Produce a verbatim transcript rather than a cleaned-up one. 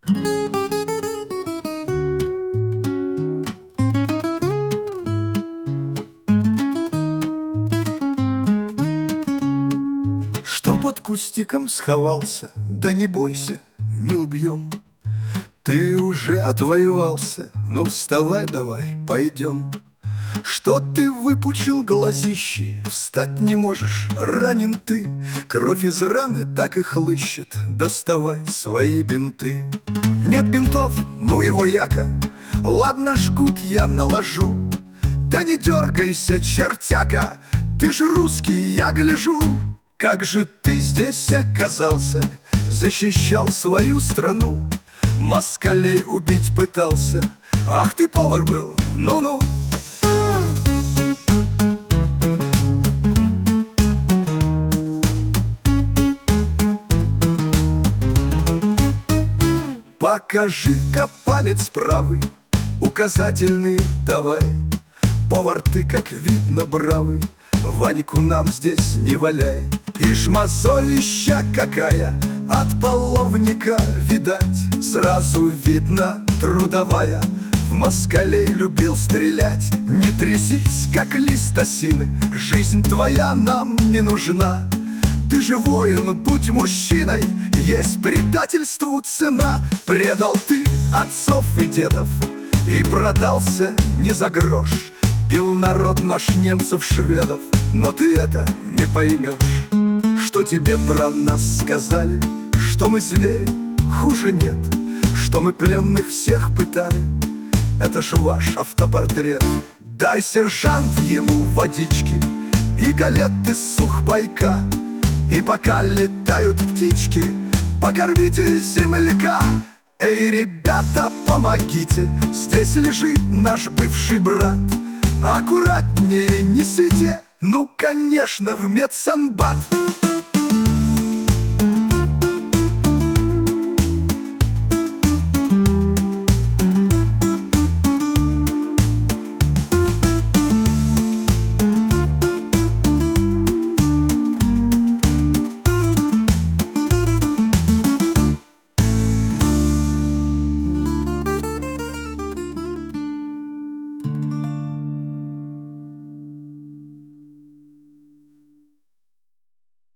Что под кустиком сховался? Да не бойся, не убьем. Ты уже отвоевался, ну вставай давай, пойдем. Что ты выпучил глазищи, встать не можешь, ранен ты. Кровь из раны так и хлыщет, доставай свои бинты. Нет бинтов, ну его яко, ладно, жгут я наложу. Да не дергайся, чертяка, ты ж русский, я гляжу. Как же ты здесь оказался, защищал свою страну, москалей убить пытался, ах ты повар был, ну-ну. Покажи-ка палец правый, указательный давай. Повар ты, как видно, бравый, Ваньку нам здесь не валяй. Ишь, мозолища какая, от половника видать. Сразу видно, трудовая, в москалей любил стрелять. Не трясись, как лист осины, жизнь твоя нам не нужна. Ты же воин, будь мужчиной, есть предательству цена. Предал ты отцов и дедов и продался не за грош. Бил народ наш немцев, шведов, но ты это не поймешь. Что тебе про нас сказали? Что мы звери? Хуже нет. Что мы пленных всех пытали? Это ж ваш автопортрет. Дай, сержант, ему водички и галеты сухпайка. И пока летают птички, покормите земляка. Эй, ребята, помогите, здесь лежит наш бывший брат. Аккуратнее несите, ну, конечно, в медсанбат.